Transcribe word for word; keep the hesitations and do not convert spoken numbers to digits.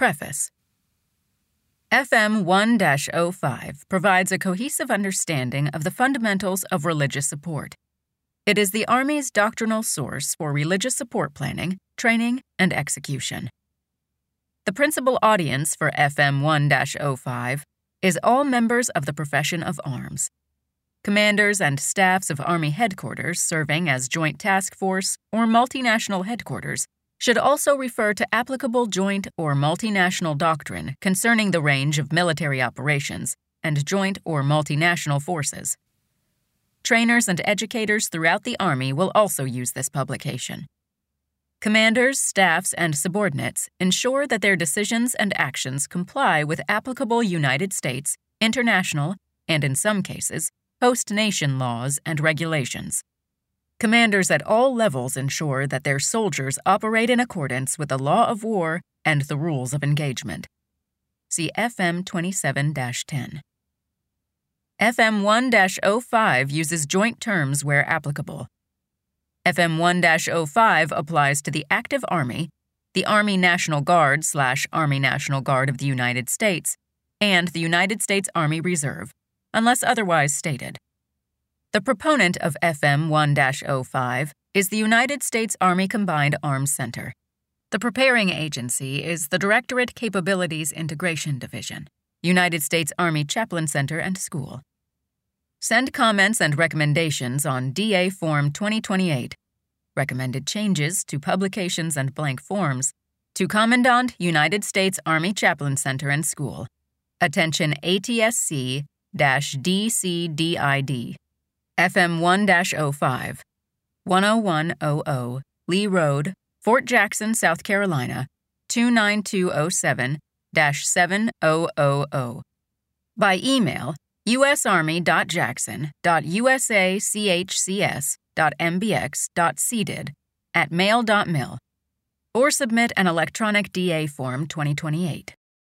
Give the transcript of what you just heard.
Preface. F M one dash oh five provides a cohesive understanding of the fundamentals of religious support. It is the Army's doctrinal source for religious support planning, training, and execution. The principal audience for F M one dash oh five is all members of the profession of arms. Commanders and staffs of Army headquarters serving as Joint Task Force or multinational headquarters should also refer to applicable joint or multinational doctrine concerning the range of military operations and joint or multinational forces. Trainers and educators throughout the Army will also use this publication. Commanders, staffs, and subordinates ensure that their decisions and actions comply with applicable United States, international, and in some cases, host nation laws and regulations. Commanders at all levels ensure that their soldiers operate in accordance with the law of war and the rules of engagement. See F M twenty-seven dash ten. F M one dash oh five uses joint terms where applicable. F M one dash oh five applies to the active Army, the Army National Guard slash Army National Guard of the United States, and the United States Army Reserve, unless otherwise stated. The proponent of F M one dash oh five is the United States Army Combined Arms Center. The preparing agency is the Directorate Capabilities Integration Division, United States Army Chaplain Center and School. Send comments and recommendations on D A Form twenty twenty-eight, recommended changes to publications and blank forms, to Commandant, United States Army Chaplain Center and School. Attention A T S C D C D I D. F M one dash oh five, one oh one hundred Lee Road, Fort Jackson, South Carolina, two nine two oh seven seven thousand. By email, u s army dot jackson dot u s a c h c s dot m b x dot c d i d at mail dot mil, or submit an electronic D A Form twenty twenty-eight.